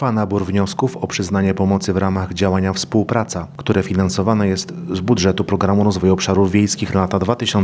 Trwa nabór wniosków o przyznanie pomocy w ramach działania Współpraca, które finansowane jest z budżetu Programu Rozwoju Obszarów Wiejskich na lata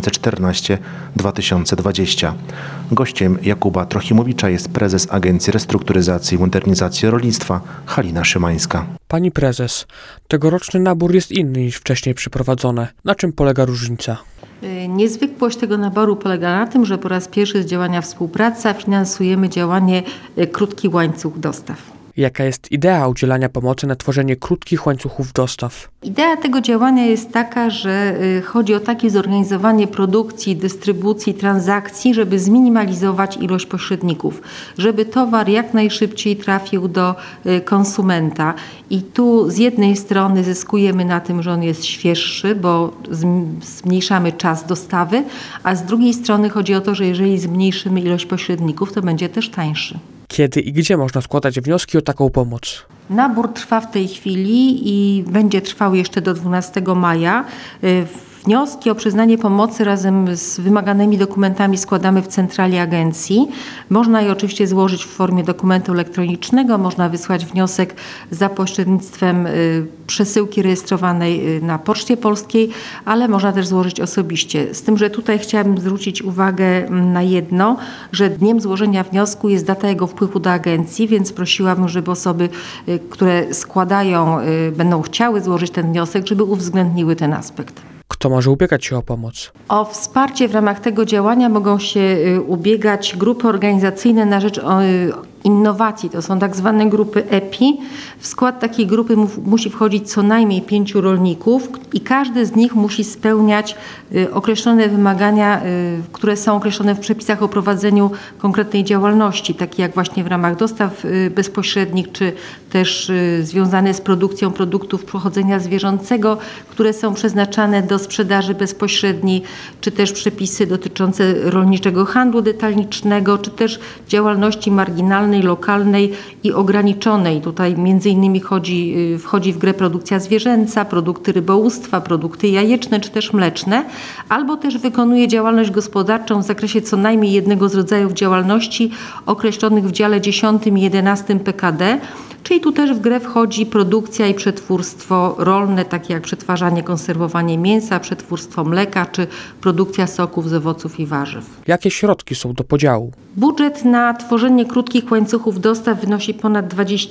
2014-2020. Gościem Jakuba Trochimowicza jest prezes Agencji Restrukturyzacji i Modernizacji Rolnictwa Halina Szymańska. Pani prezes, tegoroczny nabór jest inny niż wcześniej przeprowadzone. Na czym polega różnica? Niezwykłość tego naboru polega na tym, że po raz pierwszy z działania Współpraca finansujemy działanie Krótki Łańcuch Dostaw. Jaka jest idea udzielania pomocy na tworzenie krótkich łańcuchów dostaw? Idea tego działania jest taka, że chodzi o takie zorganizowanie produkcji, dystrybucji, transakcji, żeby zminimalizować ilość pośredników, żeby towar jak najszybciej trafił do konsumenta. I tu z jednej strony zyskujemy na tym, że on jest świeższy, bo zmniejszamy czas dostawy, a z drugiej strony chodzi o to, że jeżeli zmniejszymy ilość pośredników, to będzie też tańszy. Kiedy i gdzie można składać wnioski o taką pomoc? Nabór trwa w tej chwili i będzie trwał jeszcze do 12 maja. Wnioski o przyznanie pomocy razem z wymaganymi dokumentami składamy w centrali agencji. Można je oczywiście złożyć w formie dokumentu elektronicznego, można wysłać wniosek za pośrednictwem przesyłki rejestrowanej na Poczcie Polskiej, ale można też złożyć osobiście. Z tym, że tutaj chciałabym zwrócić uwagę na jedno, że dniem złożenia wniosku jest data jego wpływu do agencji, więc prosiłabym, żeby osoby, które składają, będą chciały złożyć ten wniosek, żeby uwzględniły ten aspekt. Kto może ubiegać się o pomoc? O wsparcie w ramach tego działania mogą się ubiegać grupy organizacyjne na rzecz innowacji. To są tak zwane grupy EPI. W skład takiej grupy musi wchodzić co najmniej 5 rolników i każdy z nich musi spełniać określone wymagania, które są określone w przepisach o prowadzeniu konkretnej działalności, takie jak właśnie w ramach dostaw bezpośrednich, czy też związane z produkcją produktów pochodzenia zwierzęcego, które są przeznaczane do sprzedaży bezpośredniej, czy też przepisy dotyczące rolniczego handlu detalicznego, czy też działalności marginalnej, lokalnej i ograniczonej. Tutaj między innymi wchodzi w grę produkcja zwierzęca, produkty rybołówstwa, produkty jajeczne czy też mleczne, albo też wykonuje działalność gospodarczą w zakresie co najmniej jednego z rodzajów działalności określonych w dziale 10 i 11 PKD, czyli tu też w grę wchodzi produkcja i przetwórstwo rolne, takie jak przetwarzanie, konserwowanie mięsa, przetwórstwo mleka czy produkcja soków z owoców i warzyw. Jakie środki są do podziału? Budżet na tworzenie krótkich łańcuchów dostaw wynosi ponad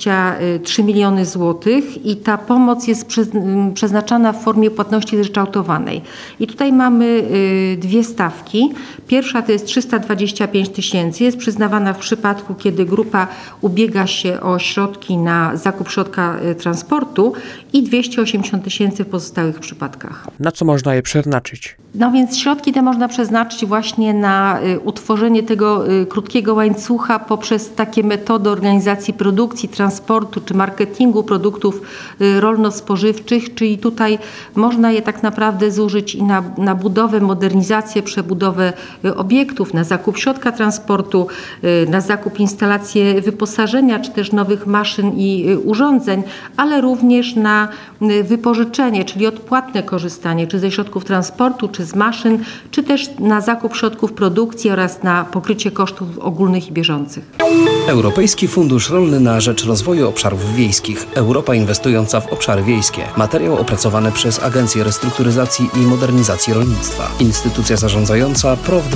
23 miliony złotych i ta pomoc jest przeznaczana w formie płatności zryczałtowanej. I tutaj mamy dwie stawki. Pierwsza to jest 325 tysięcy, jest przyznawana w przypadku, kiedy grupa ubiega się o środki na zakup środka transportu i 280 tysięcy w pozostałych przypadkach. Na co można je przeznaczyć? No więc środki te można przeznaczyć właśnie na utworzenie tego krótkiego łańcucha poprzez takie metody organizacji produkcji, transportu czy marketingu produktów rolno-spożywczych, czyli tutaj można je tak naprawdę zużyć i na budowę, modernizację, przebudowę obiektów, na zakup środka transportu, na zakup instalacji wyposażenia czy też nowych maszyn i urządzeń, ale również na wypożyczenie, czyli odpłatne korzystanie czy ze środków transportu, czy z maszyn, czy też na zakup środków produkcji oraz na pokrycie kosztów ogólnych i bieżących. Europejski Fundusz Rolny na rzecz Rozwoju Obszarów Wiejskich. Europa inwestująca w obszary wiejskie. Materiał opracowany przez Agencję Restrukturyzacji i Modernizacji Rolnictwa. Instytucja zarządzająca PROW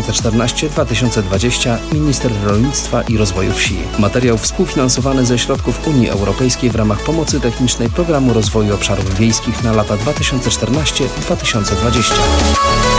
2014-2020, Minister Rolnictwa i Rozwoju Wsi. Materiał współfinansowany ze środków Unii Europejskiej w ramach pomocy technicznej Programu Rozwoju Obszarów Wiejskich na lata 2014-2020.